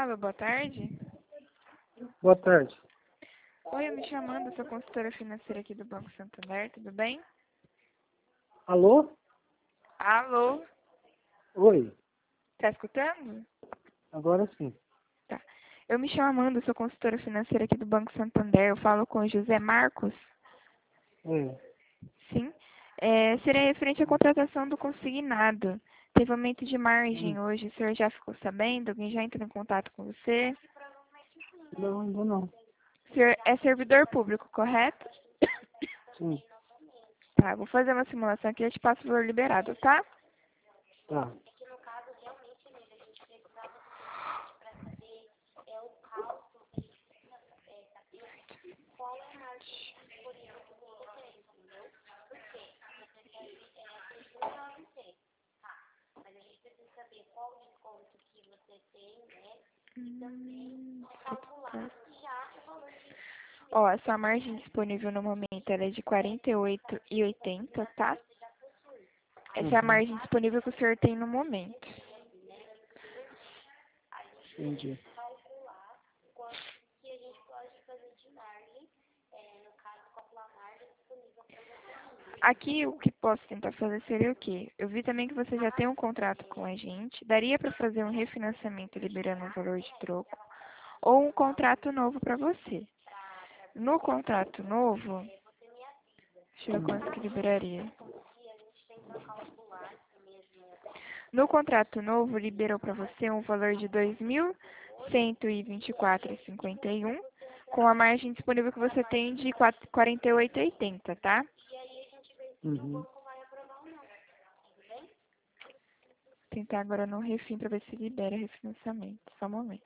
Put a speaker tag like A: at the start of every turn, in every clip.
A: Alô, boa tarde.
B: Boa tarde.
A: Oi, eu me chamando, sou consultora financeira aqui do Banco Santander, tudo bem?
B: Alô?
A: Alô,
B: Oi.
A: tá escutando?
B: Agora sim.
A: Tá. Eu me chamo Amanda, sou consultora financeira aqui do Banco Santander, eu falo com o José Marcos?
B: Oi.
A: Sim. Seria referente à contratação do consignado. Teve aumento de margem hoje, o senhor já ficou sabendo? Alguém já entrou em contato com você?
B: Não, ainda não.
A: O senhor é servidor público, correto?
B: Sim.
A: Tá, vou fazer uma simulação aqui e eu te passo o valor liberado, tá?
B: Tá.
A: Ó, a sua margem disponível no momento ela é de 48,80, tá? Essa é a
B: Uhum.
A: margem disponível que o senhor tem no momento.
B: Entendi.
A: Aqui, o que posso tentar fazer seria o quê? Eu vi também que você já tem um contrato com a gente. Daria para fazer um refinanciamento liberando um valor de troco ou um contrato novo para você. No contrato novo, deixa eu ver quanto que liberaria. No contrato novo, liberou para você um valor de R$ 2.124,51, com a margem disponível que você tem de 48,80, tá?
B: Uhum.
A: Vou tentar agora no refim para ver se libera refinanciamento. Só um momento.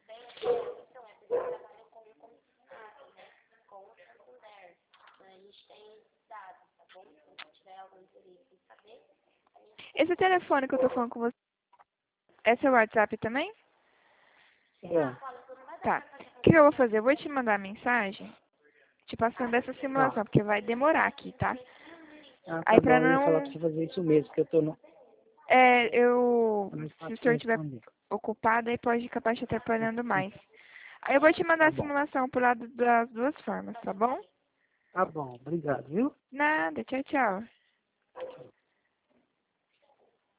A: Esse telefone que eu tô falando com você, é seu WhatsApp também?
B: É.
A: Tá. O que eu vou fazer? Eu vou te mandar a mensagem te passando essa
B: Tá.
A: simulação, porque vai demorar aqui, tá?
B: Ah,
A: Aí
B: tá
A: pra
B: bom. Eu ia falar
A: não...
B: pra você fazer isso mesmo, que eu tô no... Não é
A: Se o
B: fácil de
A: senhor estiver
B: responder.
A: ocupado, aí pode acabar te atrapalhando mais. Aí eu vou te mandar
B: Tá
A: a
B: bom.
A: simulação pro lado das duas formas, tá bom?
B: Tá bom. Obrigado, viu?
A: Nada, tchau, tchau.